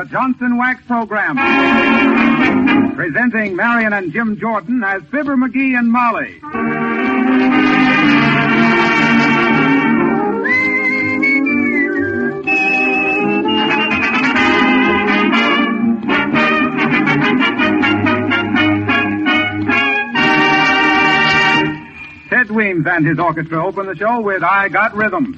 The Johnson Wax Program. Presenting Marion and Jim Jordan as Fibber McGee and Molly. Ted Weems and his orchestra open the show with I Got Rhythm.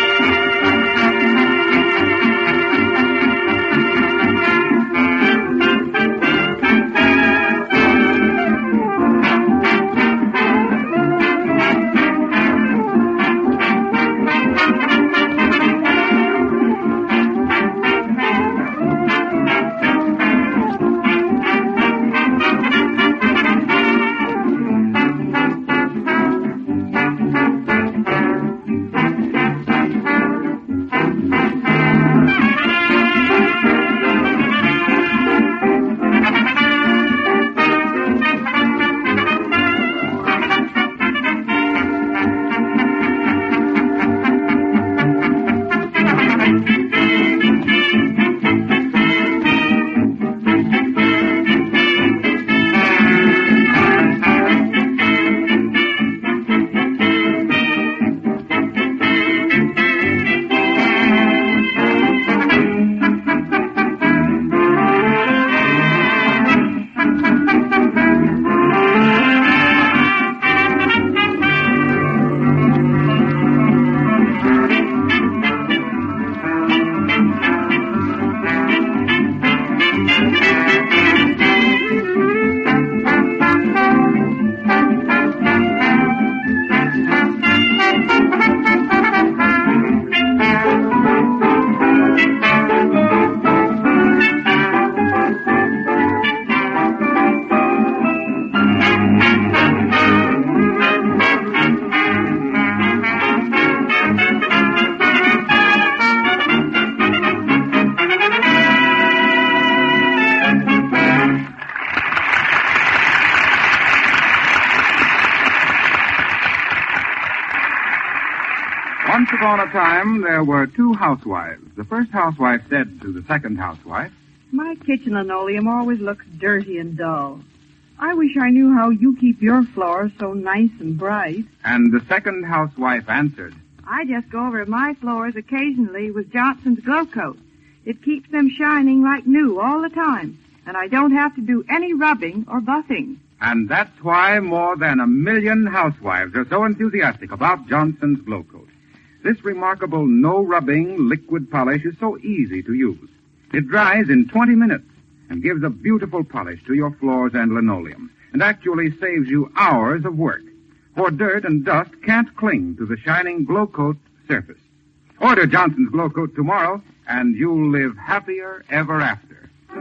Once upon a time, there were two housewives. The first housewife said to the second housewife, "My kitchen linoleum always looks dirty and dull. I wish I knew how you keep your floors so nice and bright." And the second housewife answered, "I just go over my floors occasionally with Johnson's Glow Coat. It keeps them shining like new all the time, and I don't have to do any rubbing or buffing." And that's why more than 1 million housewives are so enthusiastic about Johnson's Glow Coat. This remarkable no-rubbing liquid polish is so easy to use. It dries in 20 minutes and gives a beautiful polish to your floors and linoleum, and actually saves you hours of work. For dirt and dust can't cling to the shining Glow Coat surface. Order Johnson's Glow Coat tomorrow, and you'll live happier ever after.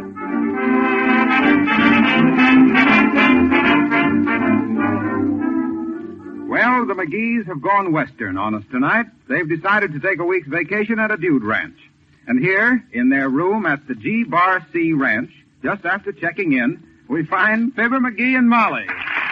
Well, the McGees have gone western on us tonight. They've decided to take a week's vacation at a dude ranch. And here, in their room at the G Bar C Ranch, just after checking in, we find Fibber McGee and Molly.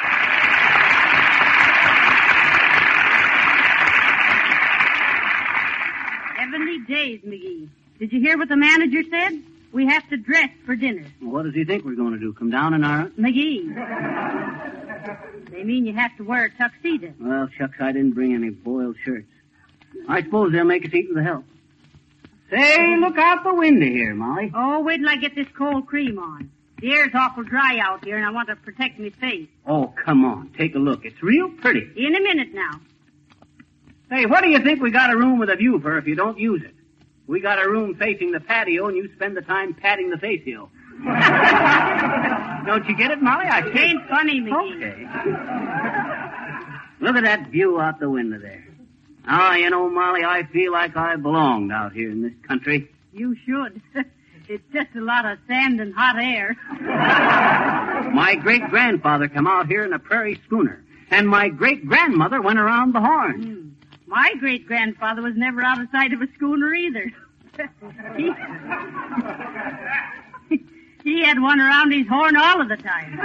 70 days, McGee. Did you hear what the manager said? We have to dress for dinner. Well, what does he think we're going to do? Come down in our... McGee. They mean you have to wear a tuxedo. Well, shucks, I didn't bring any boiled shirts. I suppose they'll make us eat with the help. Say, look out the window here, Molly. Oh, wait till I get this cold cream on. The air's awful dry out here, and I want to protect my face. Oh, come on. Take a look. It's real pretty. In a minute now. Say, what do you think we got a room with a view for if you don't use it? We got a room facing the patio, and you spend the time patting the face hill. Don't you get it, Molly? I ain't funny, McGee. Okay. Look at that view out the window there. Ah, you know, Molly, I feel like I belonged out here in this country. You should. It's just a lot of sand and hot air. My great-grandfather come out here in a prairie schooner, and my great-grandmother went around the Horn. My great-grandfather was never out of sight of a schooner either. He had one around his horn all of the time.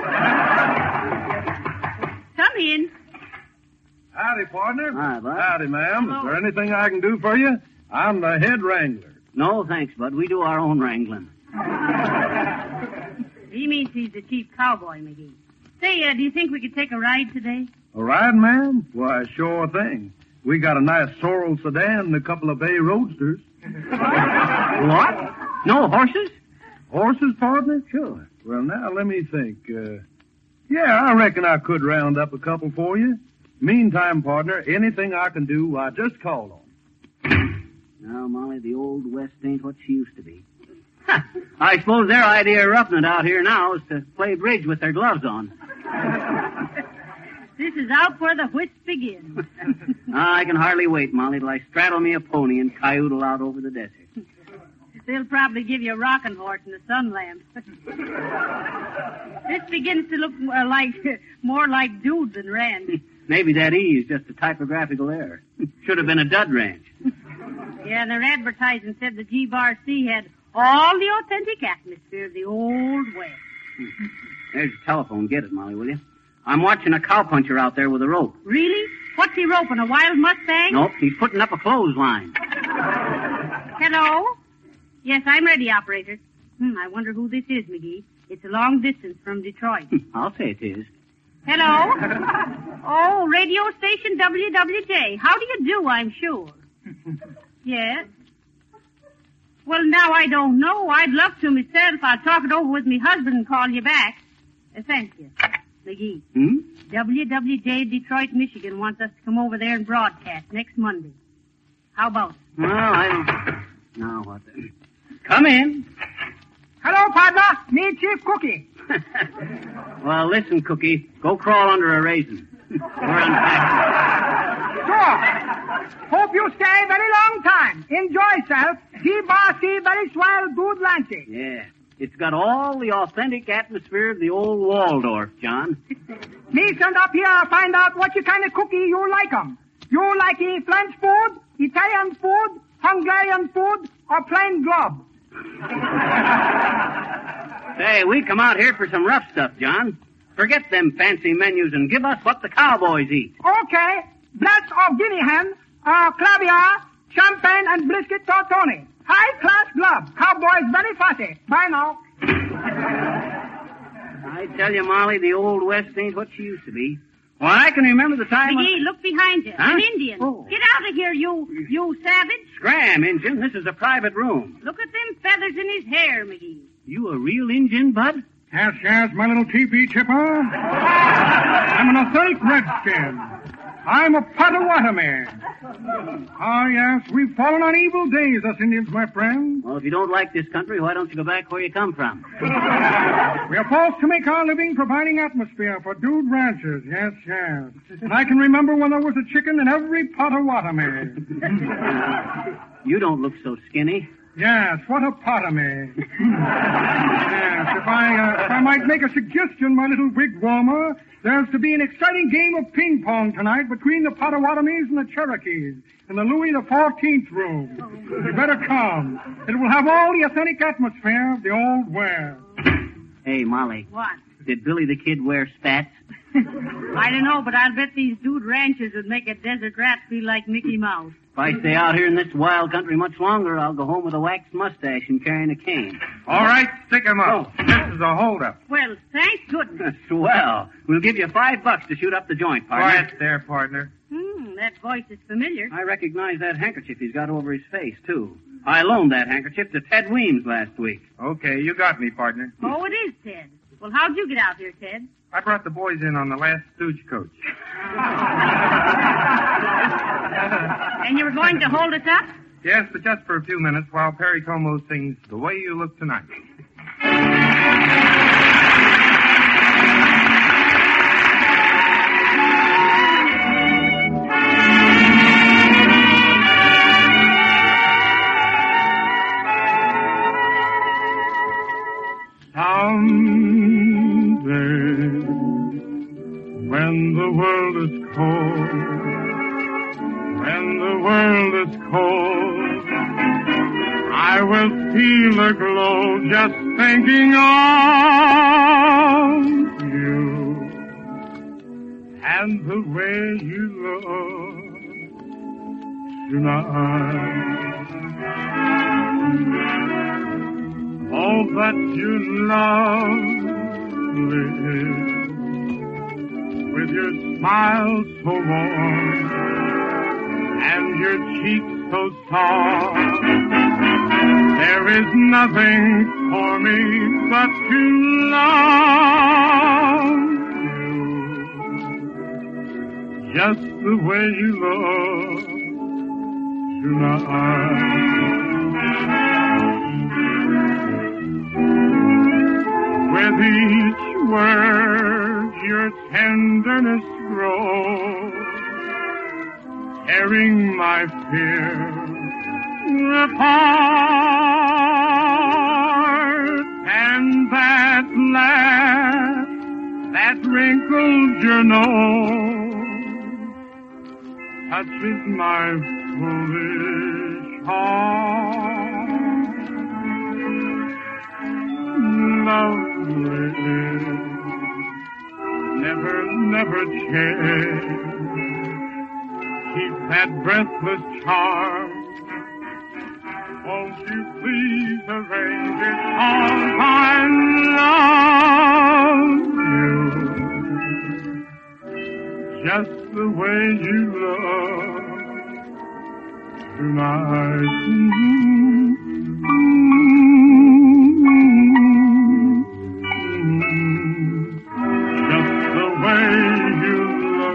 Come in. Howdy, partner. Hi, Bud. Howdy, ma'am. Hello. Is there anything I can do for you? I'm the head wrangler. No, thanks, Bud. We do our own wrangling. He means he's the chief cowboy, McGee. Say, do you think we could take a ride today? A ride, ma'am? Why, sure thing. We got a nice sorrel sedan and a couple of bay roadsters. What? No horses? Horses, partner? Sure. Well, now, let me think. Yeah, I reckon I could round up a couple for you. Meantime, partner, anything I can do, I just call on. Now, Molly, the Old West ain't what she used to be. I suppose their idea of roughing it out here now is to play bridge with their gloves on. This is out where the whist begins. I can hardly wait, Molly, till I straddle me a pony and canoodle out over the desert. They'll probably give you a rocking horse and a sun lamp. This begins to look more like Dude than Rand. Maybe that E is just a typographical error. Should have been a dud ranch. Yeah, their advertising said the G-Bar C had all the authentic atmosphere of the Old West. There's your telephone. Get it, Molly, will you? I'm watching a cowpuncher out there with a rope. Really? What's he roping, a wild Mustang? Nope, he's putting up a clothesline. Hello? Yes, I'm ready, operator. I wonder who this is, McGee. It's a long distance from Detroit. I'll say it is. Hello? Oh, radio station WWJ. How do you do, I'm sure. Yes? Well, now I don't know. I'd love to myself. I'll talk it over with me husband and call you back. Thank you. McGee. WWJ Detroit, Michigan wants us to come over there and broadcast next Monday. How about it? Well, I don't... Now what then? Come in. Hello, partner. Me, Chief Cookie. Well, listen, Cookie. Go crawl under a raisin. We're unpacking. Sure. Hope you stay very long time. Enjoy yourself. G-Bar C very swell good lunchy. Yeah. It's got all the authentic atmosphere of the old Waldorf, John. Me send up here find out what you kind of cookie you like 'em. You like French food, Italian food, Hungarian food, or plain glob? Say, we come out here for some rough stuff, John. Forget them fancy menus and give us what the cowboys eat. Okay. Breast of guinea hen, caviar, champagne, and brisket tortoni. High-class glob. Cowboys very fussy. Bye now. I tell you, Molly, the Old West ain't what she used to be. Well, I can remember the time... McGee, look behind you. Huh? An Indian. Oh. Get out of here, you savage. Scram, Injun. This is a private room. Look at them feathers in his hair, McGee. You a real Injun, Bud? Yes, my little teepee chipper. I'm an authentic redskin. I'm a Potawatomi man. Ah, yes, we've fallen on evil days, us Indians, my friend. Well, if you don't like this country, why don't you go back where you come from? We are forced to make our living providing atmosphere for dude ranchers, yes. And I can remember when there was a chicken in every Potawatomi. You don't look so skinny. Yes, what a Potawatomi. Yes, if I might make a suggestion, my little wigwammer, there's to be an exciting game of ping pong tonight between the Potawatomis and the Cherokees in the Louis XIV room. You better come. It will have all the authentic atmosphere of the Old West. Hey, Molly. What? Did Billy the Kid wear spats? I don't know, but I'll bet these dude ranchers would make a desert rat feel like Mickey Mouse. If I stay out here in this wild country much longer, I'll go home with a waxed mustache and carrying a cane. All right, stick 'em up. This is a holdup. Well, thank goodness. Swell. We'll give you $5 to shoot up the joint, partner. Quiet there, partner. That voice is familiar. I recognize that handkerchief he's got over his face, too. I loaned that handkerchief to Ted Weems last week. Okay, you got me, partner. Oh, it is Ted. Well, how'd you get out here, Ted? I brought the boys in on the last stooge coach. And you were going to hold us up? Yes, but just for a few minutes while Perry Como sings The Way You Look Tonight. Someday, when the world is cold, I will feel a glow just thinking of you and the way you look tonight. Oh, but you lovely, with your smile so warm and your cheeks so soft. There is nothing for me but to love you, just the way you look tonight. With each word your tenderness grows, tearing my fear apart. And that laugh that wrinkles your nose touches my foolish heart. Lovely, never change. Keep that breathless charm. Won't you please arrange it, 'cause I love you just the way you look tonight. Just the way you look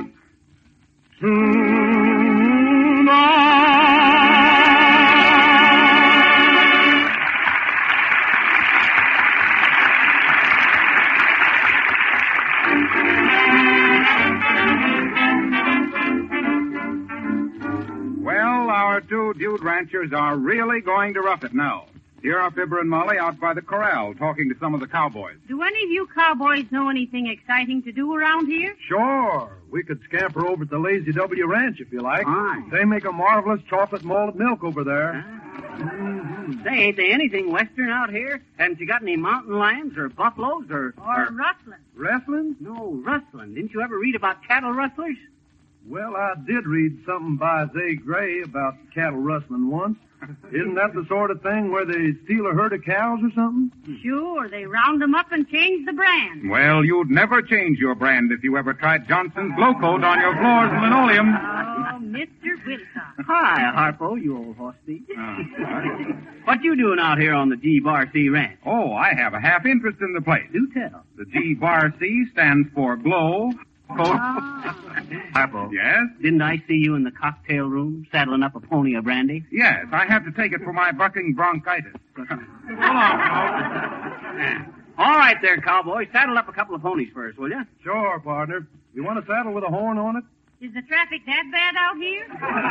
Well, our two dude ranchers are really going to rough it now. Here are Fibber and Molly out by the corral talking to some of the cowboys. Do any of you cowboys know anything exciting to do around here? Sure. We could scamper over at the Lazy W Ranch if you like. Aye. They make a marvelous chocolate malted milk over there. Say, ain't there anything western out here? Haven't you got any mountain lions or buffaloes or Rustling? Wrestling? No, rustling. Didn't you ever read about cattle rustlers? Well, I did read something by Zay Gray about cattle rustling once. Isn't that the sort of thing where they steal a herd of cows or something? Sure, they round them up and change the brand. Well, you'd never change your brand if you ever tried Johnson's Glow Coat on your floors and linoleum. Oh, Mr. Wilcox. Hi, Harpo, you old horse thief. What you doing out here on the G Bar C Ranch? Oh, I have a half interest in the place. Do tell. The G Bar C stands for Glow Coat. Harpo. Yes? Didn't I see you in the cocktail room saddling up a pony of brandy? Yes, I have to take it for my bucking bronchitis. Hold on, folks. All right there, cowboy. Saddle up a couple of ponies first, will you? Sure, partner. You want a saddle with a horn on it? Is the traffic that bad out here?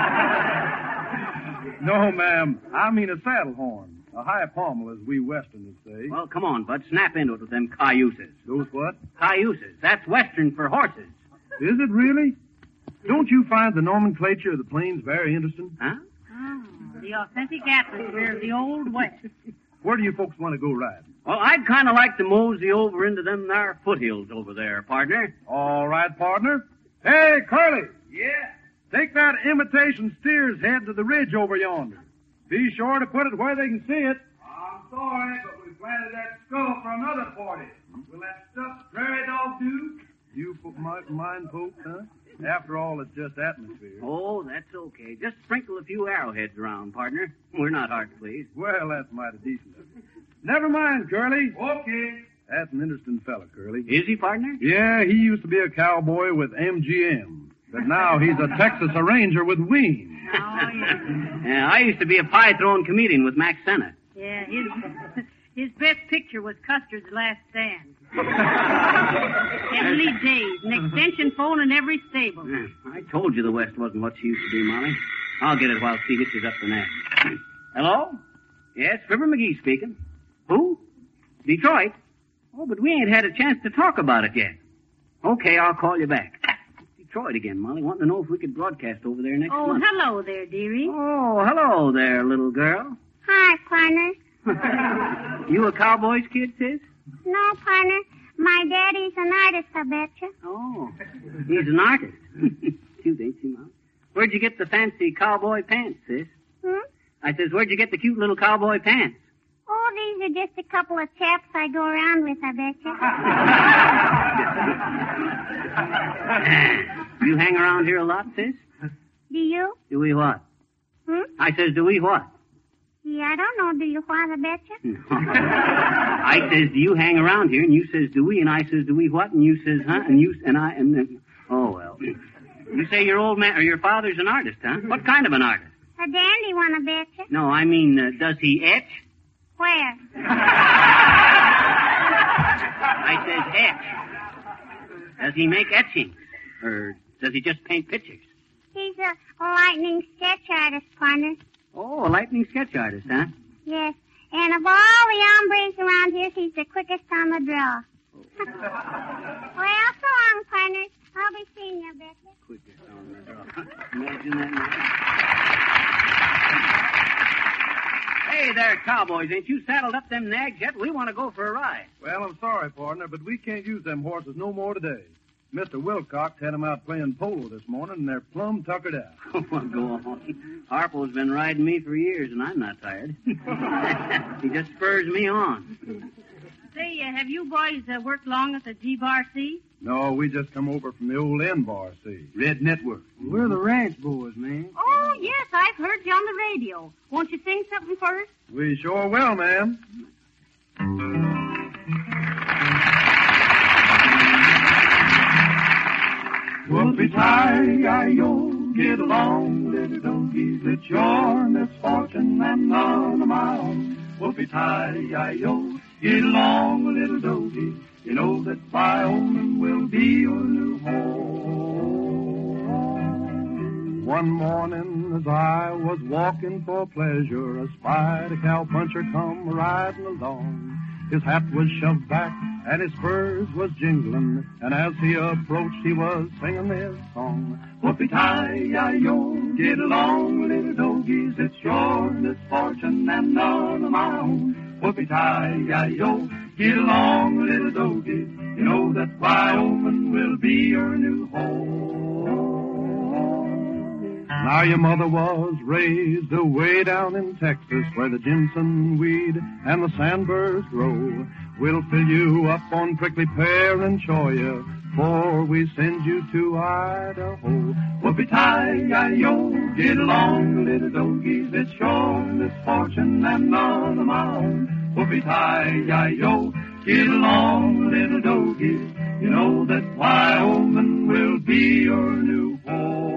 No, ma'am. I mean a saddle horn. A high pommel, as we Westerners say. Well, come on, bud. Snap into it with them cayuses. Those what? Cayuses. That's Western for horses. Is it really? Don't you find the nomenclature of the plains very interesting? Huh? Oh, the authentic atmosphere of the Old West. Where do you folks want to go riding? Well, I'd kind of like to mosey over into them there foothills over there, partner. All right, partner. Hey, Curly. Yeah? Take that imitation steer's head to the ridge over yonder. Be sure to put it where they can see it. I'm sorry, but we planted that skull for another party. Will that stuffed prairie dog do? You might mind, folks, huh? After all, it's just atmosphere. Oh, that's okay. Just sprinkle a few arrowheads around, partner. We're not hard to please. Well, that's mighty decent of you. Never mind, Curly. Okay. That's an interesting fella, Curly. Is he, partner? Yeah, he used to be a cowboy with MGM. But now he's a Texas Ranger with Ween. Oh, yeah. Yeah, I used to be a pie-throwing comedian with Max Sena. Yeah, his best picture was Custer's Last Stand. Heavenly days, an extension phone in every stable. Yeah, I told you the West wasn't what she used to be, Molly. I'll get it while she hitches up the net. Hello? Yes, Fibber McGee speaking. Who? Detroit? Oh, but we ain't had a chance to talk about it yet. Okay, I'll call you back. Detroit again, Molly. Wanting to know if we could broadcast over there next month. Hello there, dearie. Oh, hello there, little girl. Hi, partner. You a Cowboys kid, sis? No, partner. My daddy's an artist, I betcha. Oh, he's an artist. Cute, ain't she, Mom? Where'd you get the fancy cowboy pants, sis? Hmm? I says, where'd you get the cute little cowboy pants? Oh, these are just a couple of chaps I go around with, I betcha. You hang around here a lot, sis? Do you? Do we what? I says, do we what? Yeah, I don't know. Do you what, I betcha? I says, do you hang around here? And you says, do we? And I says, do we what? And you says, huh? And you, and I, and then, oh, well. You say your old man, or your father's an artist, huh? What kind of an artist? A dandy one, I betcha. No, I mean, does he etch? Where? I says etch. Does he make etchings? Or does he just paint pictures? He's a lightning sketch artist, partner. Oh, a lightning sketch artist, huh? Yes. And of all the hombres around here, he's the quickest on the draw. Well, so long, partners. I'll be seeing you, betcha. Quickest on the draw. Imagine that now. Hey there, cowboys. Ain't you saddled up them nags yet? We want to go for a ride. Well, I'm sorry, partner, but we can't use them horses no more today. Mr. Wilcox had them out playing polo this morning, and they're plumb tuckered out. Oh, go on. Harpo's been riding me for years, and I'm not tired. He just spurs me on. Say, have you boys worked long at the G-Bar C? No, we just come over from the old NBAR-C. Red Network. We're the ranch boys, man. Oh, yes, I've heard you on the radio. Won't you sing something for us? We sure will, ma'am. Whoopie-tie-yi-yo, get along, little doggies, it's your misfortune and none of my own. Whoopie-tie-yi-yo, get along, little doggies, you know that Wyoming will be your new home. One morning as I was walking for pleasure, I spied a cowpuncher come riding along. His hat was shoved back and his spurs was jingling, and as he approached he was singing this song. Whoopie-tie-yi-yo, get along, little doggies, it's your misfortune and none of my own. Whoopie-tie-yi-yo, get along, little doggies, you know that Wyoming will be your new home. Now your mother was raised away down in Texas, where the Jimson weed and the sandburrs grow. We'll fill you up on prickly pear and cholla, before we send you to Idaho. Whoopie-tie-yi-yo, get along, little doggies, it's your misfortune and none of my own. Whoopie-tie-yi-yo, get along, little doggies, you know that Wyoming will be your new home.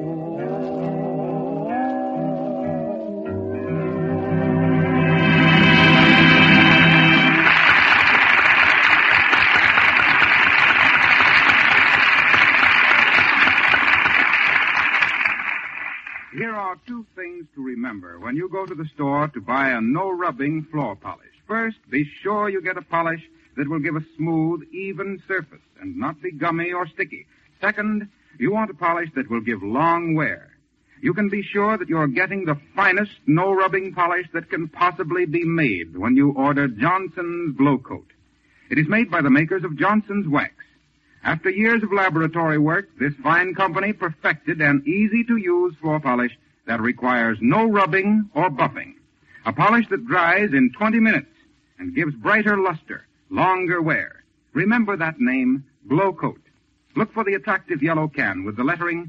Here are two things to remember when you go to the store to buy a no-rubbing floor polish. First, be sure you get a polish that will give a smooth, even surface and not be gummy or sticky. Second, you want a polish that will give long wear. You can be sure that you're getting the finest no-rubbing polish that can possibly be made when you order Johnson's Glow Coat. It is made by the makers of Johnson's Wax. After years of laboratory work, this fine company perfected an easy-to-use floor polish that requires no rubbing or buffing. A polish that dries in 20 minutes and gives brighter luster, longer wear. Remember that name, Glow Coat. Look for the attractive yellow can with the lettering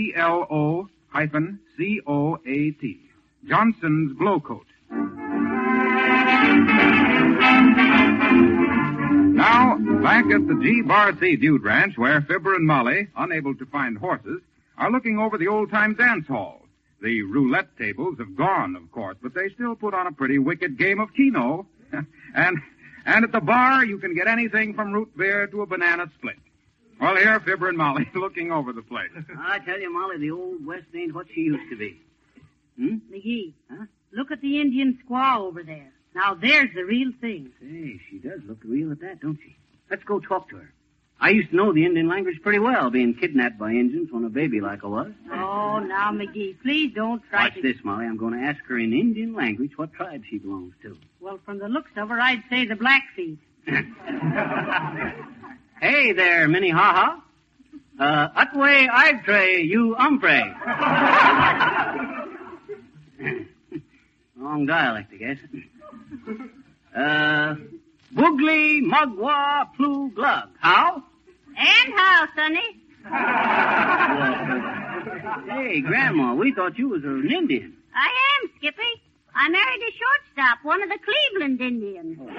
GLO-COAT. Johnson's Glow Coat. Now, back at the G-Bar C Dude Ranch, where Fibber and Molly, unable to find horses, are looking over the old-time dance hall. The roulette tables have gone, of course, but they still put on a pretty wicked game of Keno. and at the bar, you can get anything from root beer to a banana split. Well, here are Fibber and Molly looking over the place. I tell you, Molly, the old West ain't what she used to be. McGee, Huh? look at the Indian squaw over there. Now, there's the real thing. Say, she does look real at that, don't she? Let's go talk to her. I used to know the Indian language pretty well, being kidnapped by Indians when a baby like I was. Oh, now, McGee, please don't try Watch this, Molly. I'm going to ask her in Indian language what tribe she belongs to. Well, from the looks of her, I'd say the Blackfeet. Hey there, Minnehaha. Utway I've you umpre. Wrong dialect, I guess. Boogly Mugwa Plu Glug. How? And how, Sonny? Hey, Grandma, we thought you was an Indian. I am, Skippy. I married a shortstop, one of the Cleveland Indians. We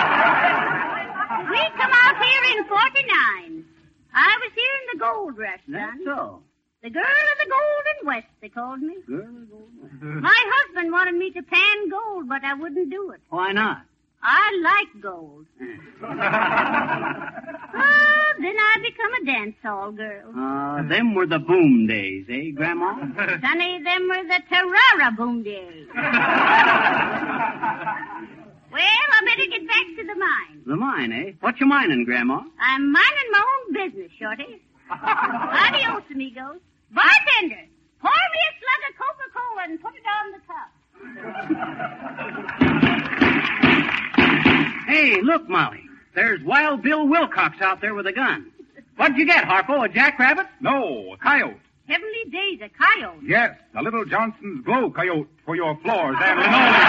come out here in 49. I was here in the gold rush, son. That's so. The girl of the Golden West, they called me. Girl of the Golden West. My husband wanted me to pan gold, but I wouldn't do it. Why not? I like gold. Then I become a dance hall girl. Them were the boom days, eh, Grandma? Sonny, them were the Tarara boom days. Well, I better get back to the mine. The mine, eh? What you mining, Grandma? I'm minding my own business, Shorty. Adios, amigos. Bartender, pour me a slug of Coca-Cola and put it on the cup. Hey, look, Molly. There's Wild Bill Wilcox out there with a gun. What'd you get, Harpo? A jackrabbit? No, a coyote. Heavenly days, a coyote. Yes, a little Johnson's Glow coyote for your floors and linoleum.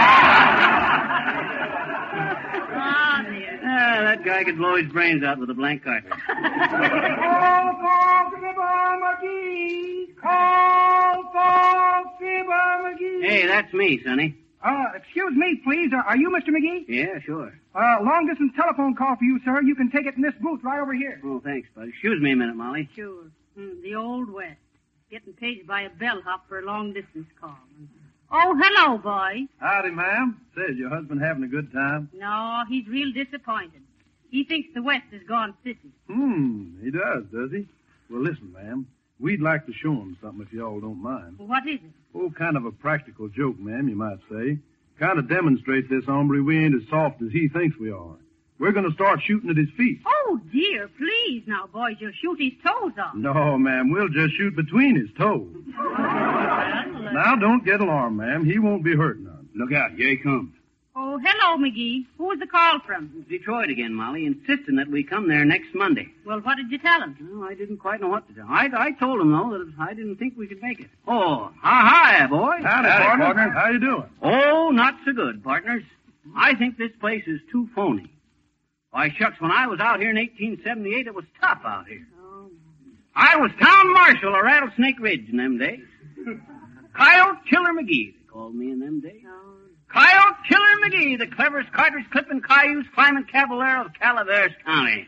Oh, dear. That guy could blow his brains out with a blank cartridge. Call for Fibber McGee. Call for Fibber McGee. Hey, that's me, Sonny. Excuse me, please. Are you Mr. McGee? Yeah, sure. Long-distance telephone call for you, sir. You can take it in this booth right over here. Oh, thanks, bud. Excuse me a minute, Molly. Sure. The Old West. Getting paid by a bellhop for a long-distance call. Oh, hello, boy. Howdy, ma'am. Says your husband having a good time? No, he's real disappointed. He thinks the West has gone sissy. He does he? Well, listen, ma'am. We'd like to show him something if y'all don't mind. Well, what is it? Oh, kind of a practical joke, ma'am, you might say. Kind of demonstrates this hombre we ain't as soft as he thinks we are. We're going to start shooting at his feet. Oh, dear, please. Now, boys, you'll shoot his toes off. No, ma'am, we'll just shoot between his toes. Now, don't get alarmed, ma'am. He won't be hurt none. Look out, here he comes. Oh, hello, McGee. Who was the call from? Detroit again, Molly, insisting that we come there next Monday. Well, what did you tell him? Well, I didn't quite know what to tell. I told him, though, that I didn't think we could make it. Oh, hi, boys. Howdy, partner. How you doing? Oh, not so good, partners. I think this place is too phony. Why, shucks, when I was out here in 1878, it was tough out here. Oh. I was town marshal of Rattlesnake Ridge in them days. Coyote Killer McGee, they called me in them days. Oh. Coyote Killer McGee, the cleverest cartridge clipping cayuse climbing cavalier of Calaveras County.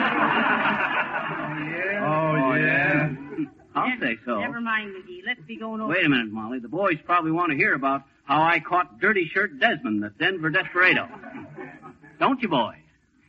Oh, yeah. I'll say so. Never mind, McGee. Let's be going over. Wait a minute, Molly. The boys probably want to hear about how I caught Dirty Shirt Desmond, the Denver Desperado. Don't you, boys?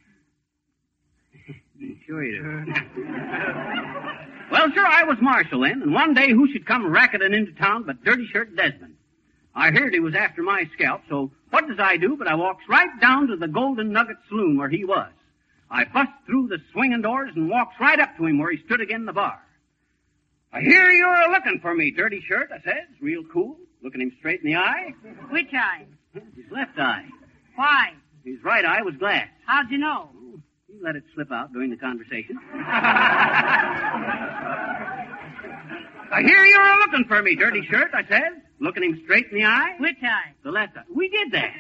Sure you do. Well, sir, I was marshal then, and one day who should come racketing into town but Dirty Shirt Desmond. I heard he was after my scalp, so what does I do but I walks right down to the Golden Nugget Saloon where he was. I bust through the swinging doors and walks right up to him where he stood again in the bar. I hear you're looking for me, Dirty Shirt, I says, real cool, looking him straight in the eye. Which eye? His left eye. Why? His right eye was glass. How'd you know? You let it slip out during the conversation. I hear you're looking for me, Dirty Shirt, I said, looking him straight in the eye. Which eye? The left eye. We did that.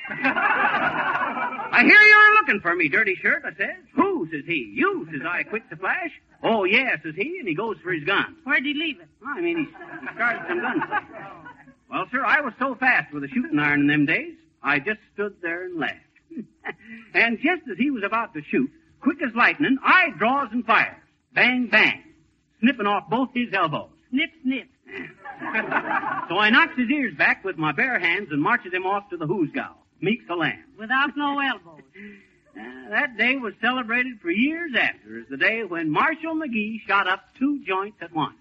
I hear you're looking for me, Dirty Shirt, I said. Who, says he. You, says I, quick to flash. Oh, yeah, says he, and he goes for his gun. Where'd he leave it? I mean, he started some gunplay. Well, sir, I was so fast with a shooting iron in them days, I just stood there and laughed. And just as he was about to shoot, quick as lightning, I draws and fires. Bang, bang. Snipping off both his elbows. Snip, snip. So I knocks his ears back with my bare hands and marches him off to the hoosgow. Meeks the lamb. Without no elbows. That day was celebrated for years after as the day when Marshal McGee shot up 2 joints at once.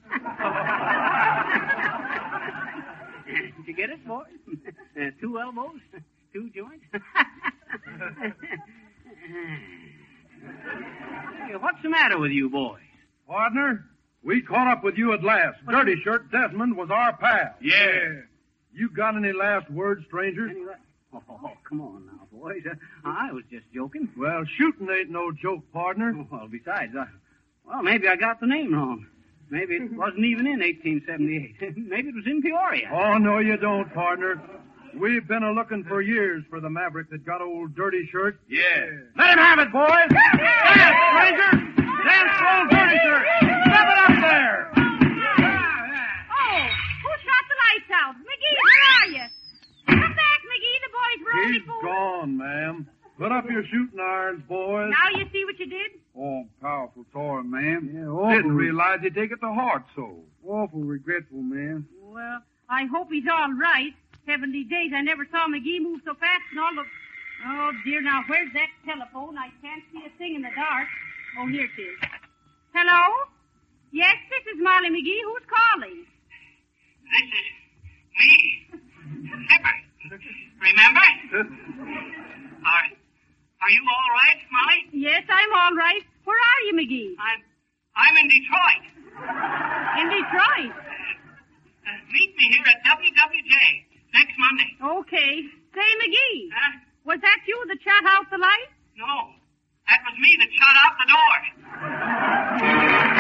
Did you get it, boys? 2 elbows, 2 joints. Hey, what's the matter with you boys? Partner, we caught up with you at last. Dirty Shirt Desmond was our pal. Yeah. You got any last words, stranger? Oh, come on now, boys. I was just joking. Well, shooting ain't no joke, partner. Well, besides, maybe I got the name wrong. Maybe it wasn't even in 1878. Maybe it was in Peoria. Oh, no, you don't, partner. We've been a-looking for years for the maverick that got old Dirty Shirt. Yeah. Let him have it, boys! Dance, stranger! Dance for old Dirty Shirt! Step it up there! Oh, who shot the lights out? McGee, where are you? Come back, McGee. The boys were only He's fools. gone, ma'am. Put up your shooting irons, boys. Now you see what you did? Oh, powerful sorry, ma'am. Yeah, awful. Didn't realize you take it to heart so. Awful regretful, ma'am. Well, I hope he's all right. Heavenly days, I never saw McGee move so fast and all the... Oh, dear, now, where's that telephone? I can't see a thing in the dark. Oh, here it is. Hello? Yes, this is Molly McGee. Who's calling? This is me, Zipper. Remember? Are you all right, Molly? Yes, I'm all right. Where are you, McGee? I'm in Detroit. In Detroit? Meet me here at WWJ next Monday. Okay. Say, McGee. Huh? Was that you that shot out the light? No, that was me that shot out the door.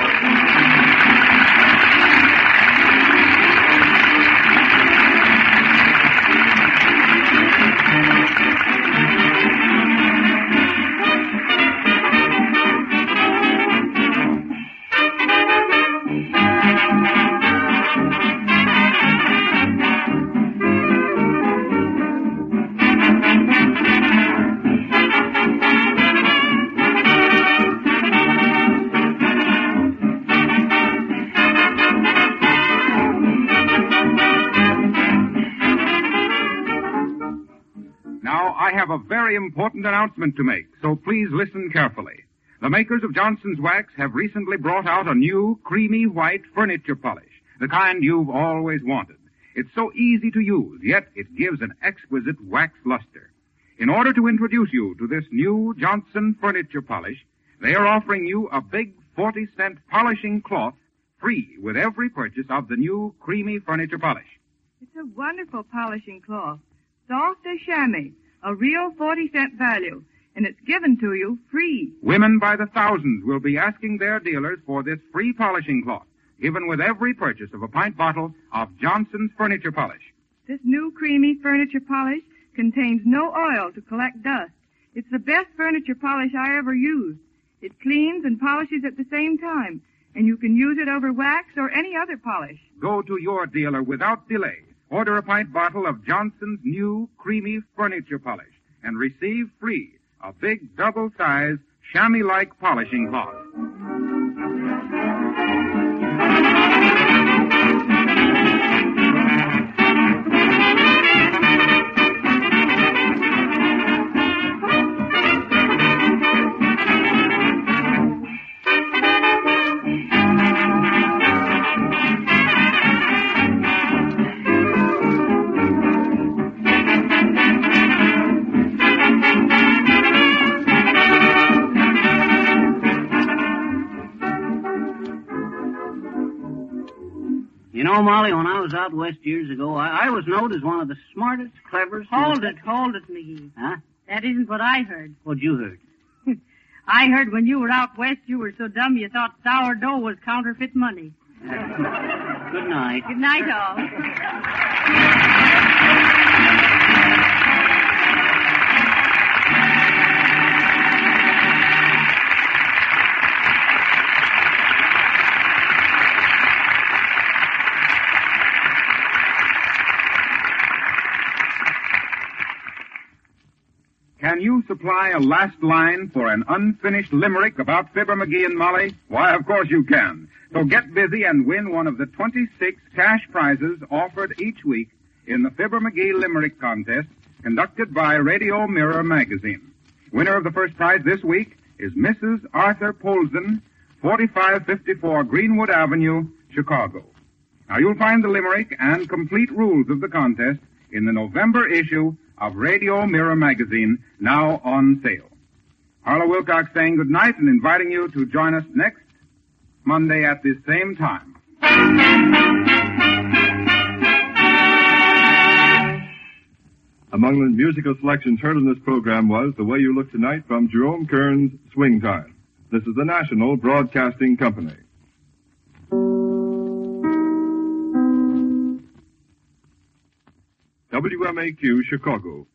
Now, I have a very important announcement to make, so please listen carefully. The makers of Johnson's Wax have recently brought out a new creamy white furniture polish, the kind you've always wanted. It's so easy to use, yet it gives an exquisite wax luster. In order to introduce you to this new Johnson furniture polish, they are offering you a big 40-cent polishing cloth free with every purchase of the new creamy furniture polish. It's a wonderful polishing cloth. Soft as chamois, a real 40-cent value, and it's given to you free. Women by the thousands will be asking their dealers for this free polishing cloth, given with every purchase of a pint bottle of Johnson's furniture polish. This new creamy furniture polish contains no oil to collect dust. It's the best furniture polish I ever used. It cleans and polishes at the same time, and you can use it over wax or any other polish. Go to your dealer without delay. Order a pint bottle of Johnson's new creamy furniture polish and receive free a big double-size chamois-like polishing cloth. You know, Molly, when I was out west years ago, I was known as one of the smartest, cleverest... Hold it, McGee. Huh? That isn't what I heard. What'd you heard? I heard when you were out west, you were so dumb you thought sourdough was counterfeit money. Good night. Good night, all. Can you supply a last line for an unfinished limerick about Fibber McGee and Molly? Why, of course you can. So get busy and win one of the 26 cash prizes offered each week in the Fibber McGee Limerick Contest conducted by Radio Mirror Magazine. Winner of the first prize this week is Mrs. Arthur Polson, 4554 Greenwood Avenue, Chicago. Now, you'll find the limerick and complete rules of the contest in the November issue of Radio Mirror Magazine, now on sale. Harlow Wilcox saying good night and inviting you to join us next Monday at this same time. Among the musical selections heard in this program was The Way You Look Tonight from Jerome Kern's Swing Time. This is the National Broadcasting Company. WMAQ, Chicago.